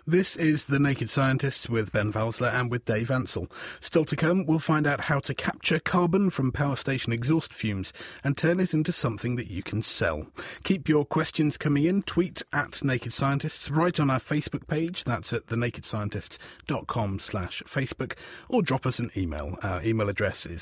This is The Naked Scientists with Ben Valsler and with Dave Ansell. Still to come, we'll find out how to capture carbon from power station exhaust fumes and turn it into something that you can sell. Keep your questions coming in. Tweet at Naked Scientists, right on our Facebook page. That's at thenakedscientists.com/Facebook, or drop us an email. Our email address is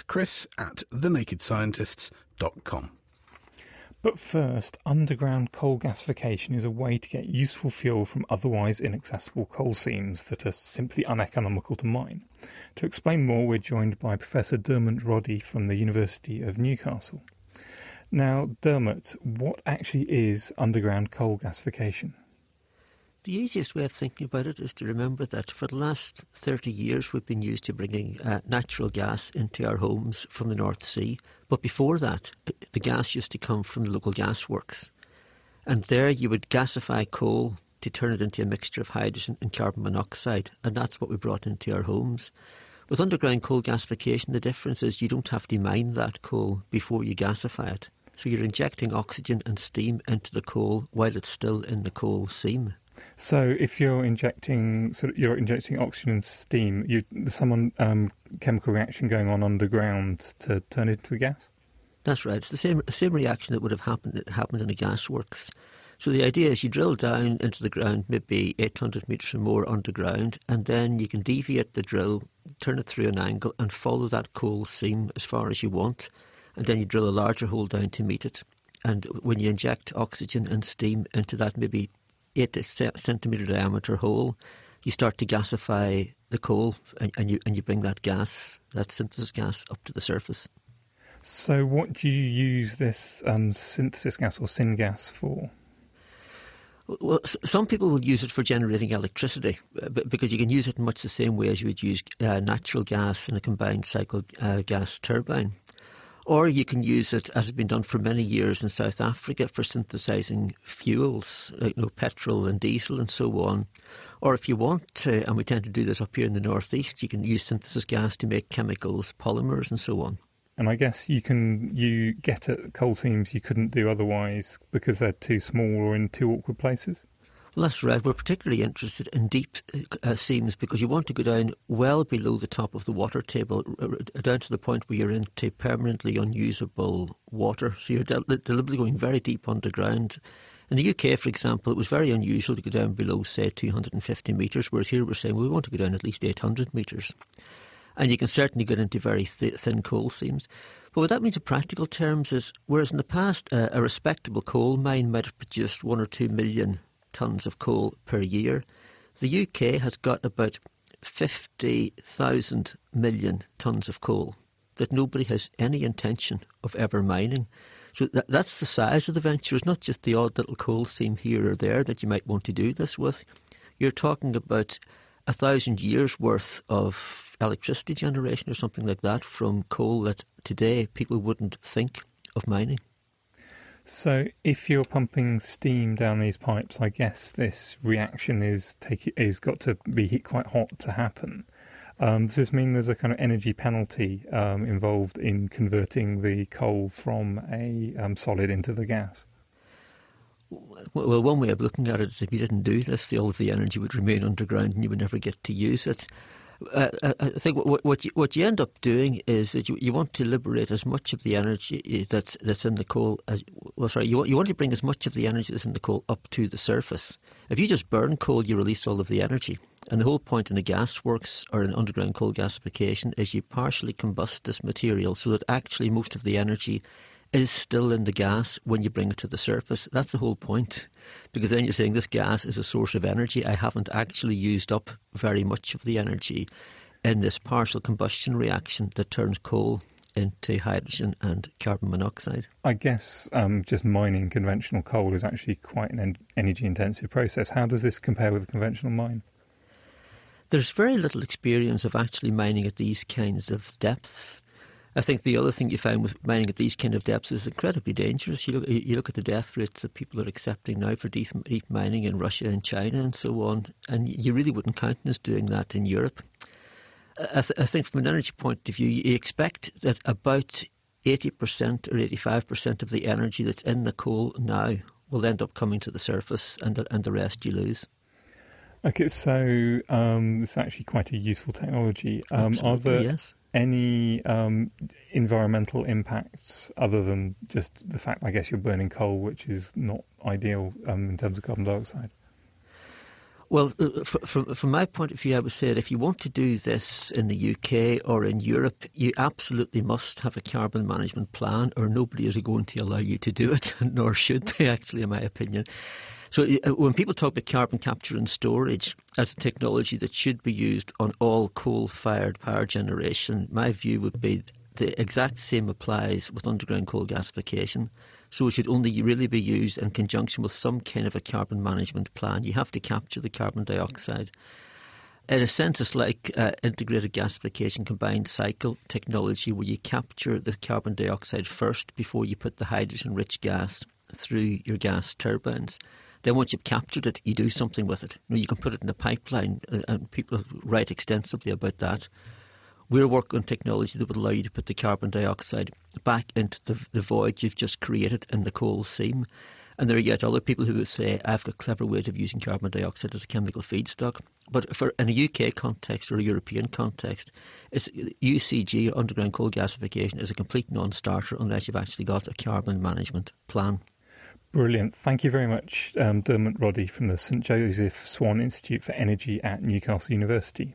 chris@thenakedscientists.com. But first, underground coal gasification is a way to get useful fuel from otherwise inaccessible coal seams that are simply uneconomical to mine. To explain more, we're joined by Professor Dermot Roddy from the University of Newcastle. Now, Dermot, what actually is underground coal gasification? The easiest way of thinking about it is to remember that for the last 30 years we've been used to bringing natural gas into our homes from the North Sea. But before that, the gas used to come from the local gas works. And there you would gasify coal to turn it into a mixture of hydrogen and carbon monoxide. And that's what we brought into our homes. With underground coal gasification, the difference is you don't have to mine that coal before you gasify it. So you're injecting oxygen and steam into the coal while it's still in the coal seam. So if you're injecting oxygen and steam, there's some chemical reaction going on underground to turn it into a gas? That's right. It's the same reaction that would have happened in a gasworks. So the idea is you drill down into the ground, maybe 800 metres or more underground, and then you can deviate the drill, turn it through an angle and follow that coal seam as far as you want, and then you drill a larger hole down to meet it. And when you inject oxygen and steam into that maybe 8 centimetre diameter hole, you start to gasify the coal and you bring that gas, that synthesis gas, up to the surface. So what do you use this synthesis gas or syngas for? Well, some people will use it for generating electricity because you can use it in much the same way as you would use natural gas in a combined cycle gas turbine. Or you can use it, as has been done for many years in South Africa, for synthesising fuels, like petrol and diesel and so on. Or if you want to, and we tend to do this up here in the northeast, you can use synthesis gas to make chemicals, polymers and so on. And I guess you get at coal seams you couldn't do otherwise because they're too small or in too awkward places? Well, that's right. We're particularly interested in deep seams because you want to go down well below the top of the water table, down to the point where you're into permanently unusable water. So you're deliberately going very deep underground. In the UK, for example, it was very unusual to go down below, say, 250 metres, whereas here we're saying, well, we want to go down at least 800 metres. And you can certainly get into very thin coal seams. But what that means in practical terms is, whereas in the past a respectable coal mine might have produced 1 or 2 million tonnes of coal per year, the UK has got about 50,000 million tonnes of coal that nobody has any intention of ever mining. So that's the size of the venture. It's not just the odd little coal seam here or there that you might want to do this with. You're talking about 1,000 years worth of electricity generation or something like that from coal that today people wouldn't think of mining. So if you're pumping steam down these pipes, I guess this reaction is got to be quite hot to happen. Does this mean there's a kind of energy penalty involved in converting the coal from a solid into the gas? Well, one way of looking at it is if you didn't do this, all of the energy would remain underground and you would never get to use it. I think what you end up doing is that you want to liberate as much of the energy that's in the coal you want to bring as much of the energy that's in the coal up to the surface. If you just burn coal, you release all of the energy. And the whole point in a gas works or in underground coal gasification is you partially combust this material so that actually most of the energy is still in the gas when you bring it to the surface. That's the whole point. Because then you're saying this gas is a source of energy. I haven't actually used up very much of the energy in this partial combustion reaction that turns coal into hydrogen and carbon monoxide. I guess just mining conventional coal is actually quite an energy-intensive process. How does this compare with a conventional mine? There's very little experience of actually mining at these kinds of depths. I think the other thing you find with mining at these kind of depths is incredibly dangerous. You look at the death rates that people are accepting now for deep mining in Russia and China and so on, and you really wouldn't count on us doing that in Europe. I think from an energy point of view, you expect that about 80% or 85% of the energy that's in the coal now will end up coming to the surface and the rest you lose. Okay, so this is actually quite a useful technology. Are there yes. any environmental impacts other than just the fact, I guess, you're burning coal, which is not ideal in terms of carbon dioxide? Well, from my point of view, I would say that if you want to do this in the UK or in Europe, you absolutely must have a carbon management plan, or nobody is going to allow you to do it, nor should they, actually, in my opinion. So when people talk about carbon capture and storage as a technology that should be used on all coal-fired power generation, my view would be the exact same applies with underground coal gasification. So it should only really be used in conjunction with some kind of a carbon management plan. You have to capture the carbon dioxide. In a sense, it's like integrated gasification combined cycle technology, where you capture the carbon dioxide first before you put the hydrogen-rich gas through your gas turbines. Then once you've captured it, you do something with it. You can put it in a pipeline, and people write extensively about that. We're working on technology that would allow you to put the carbon dioxide back into the void you've just created in the coal seam. And there are yet other people who would say, I've got clever ways of using carbon dioxide as a chemical feedstock. But in a UK context or a European context, it's UCG, underground coal gasification, is a complete non-starter unless you've actually got a carbon management plan. Brilliant. Thank you very much, Dermot Roddy from the St Joseph Swan Institute for Energy at Newcastle University.